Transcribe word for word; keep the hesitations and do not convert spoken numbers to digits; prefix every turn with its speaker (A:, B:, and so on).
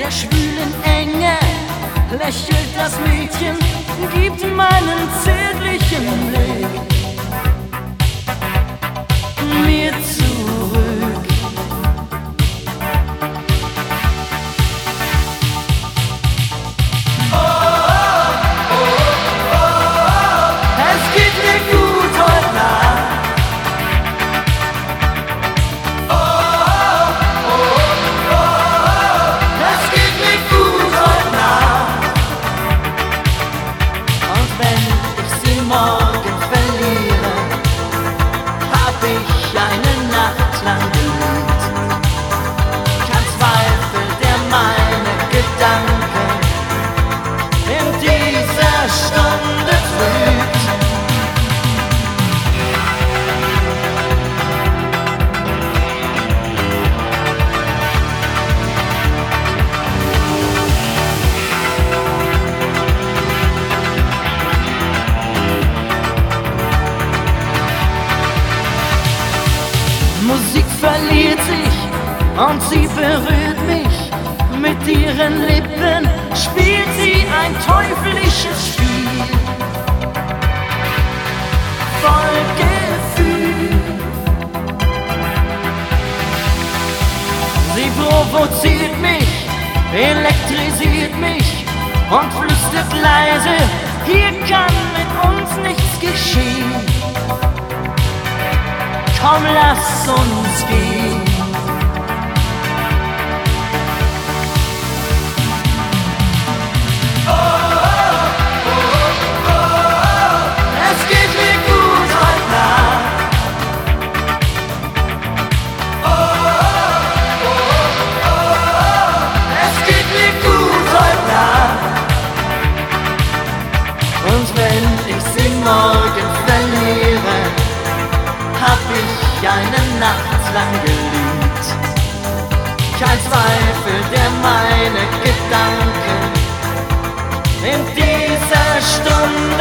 A: der schwülen Enge lächelt das Mädchen, gibt meinen zärtlichen Blick mir zurück. Oh, oh, oh, oh, es geht mir gut heute Nacht. Morgen verliere, hab ich eine Nacht lang geliebt. Kein Zweifel, der meine Gedanken in dieser Stunde trübt. Musik verliert sich und sie berührt mich. Mit ihren Lippen spielt sie ein teuflisches Spiel. Voll Gefühl. Sie provoziert mich, elektrisiert mich und flüstert leise, hier kann mit uns nichts geschehen. Komm, lass uns gehen. Oh, oh, oh, oh, es geht mir gut heute Nacht. Oh, oh, oh, oh, es geht mir gut heute Nacht. Und wenn ich sie morgen verliere, hab ich eine Nacht lang geliebt. Kein Zweifel, der meine Gedanken in dieser Stunde